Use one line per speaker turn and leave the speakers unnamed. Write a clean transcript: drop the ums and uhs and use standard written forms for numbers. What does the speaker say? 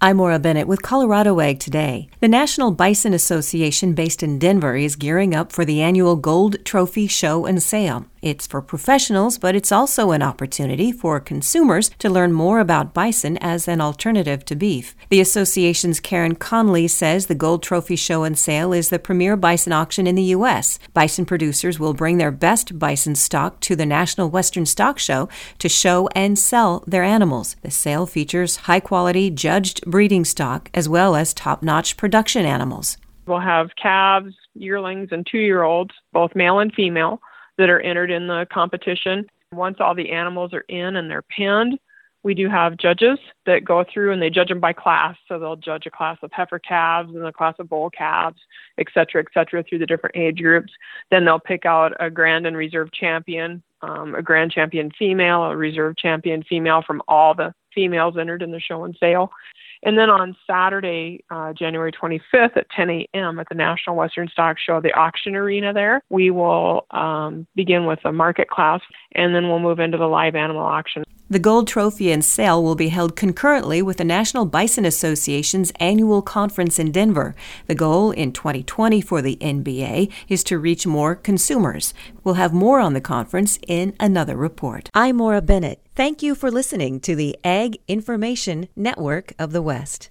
I'm Maura Bennett with Colorado Ag Today. The National Bison Association, based in Denver, is gearing up for the annual Gold Trophy Show and Sale. It's for professionals, but it's also an opportunity for consumers to learn more about bison as an alternative to beef. The association's Karen Conley says the Gold Trophy Show and Sale is the premier bison auction in the U.S. Bison producers will bring their best bison stock to the National Western Stock Show to show and sell their animals. The sale features high-quality, judged breeding stock as well as top-notch production animals.
We'll have calves, yearlings, and 2-year-olds, both male and female, that are entered in the competition. Once all the animals are in and they're penned, we do have judges that go through and they judge them by class. So they'll judge a class of heifer calves and a class of bull calves, et cetera, through the different age groups. Then they'll pick out a grand and reserve champion, a grand champion female, a reserve champion female from all the females entered in the show and sale. And then on Saturday, January 25th at 10 a.m. at the National Western Stock Show, the auction arena there, we will begin with a market class, and then we'll move into the live animal auction.
The Gold Trophy and Sale will be held concurrently with the National Bison Association's annual conference in Denver. The goal in 2020 for the NBA is to reach more consumers. We'll have more on the conference in another report. I'm Maura Bennett. Thank you for listening to the Ag Information Network of the West.